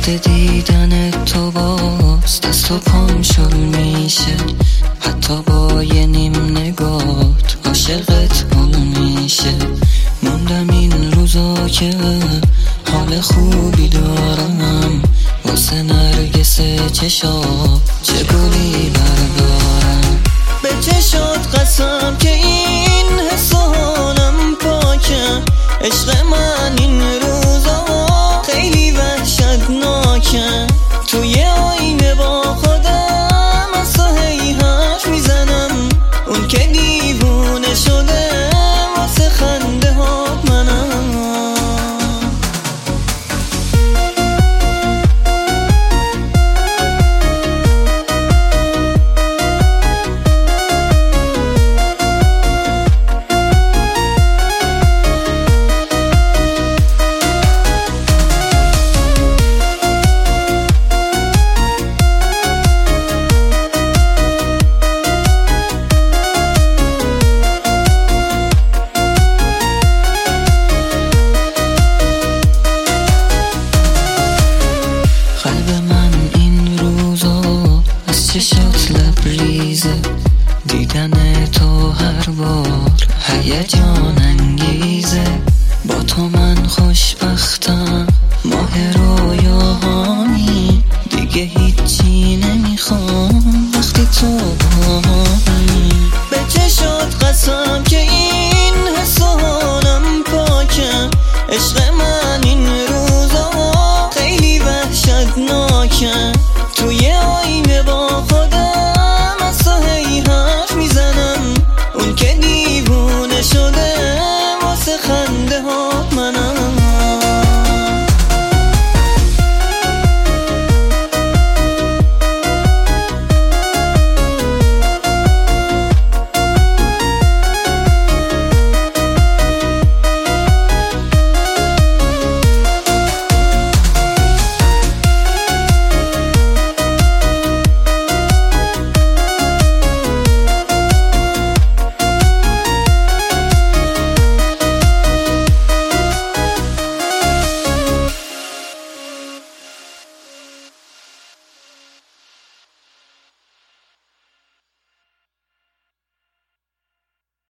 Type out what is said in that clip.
وقت دیدن تو باز دست و پام شل میشه، حتی با یه نیم نگات عاشقت حال میشه. موندم این روزا که حال خوبی دارم، واسه نرگس چشات چه گلی بردارم. به چشات قسم که این حس و حالم پاکه، عشق من این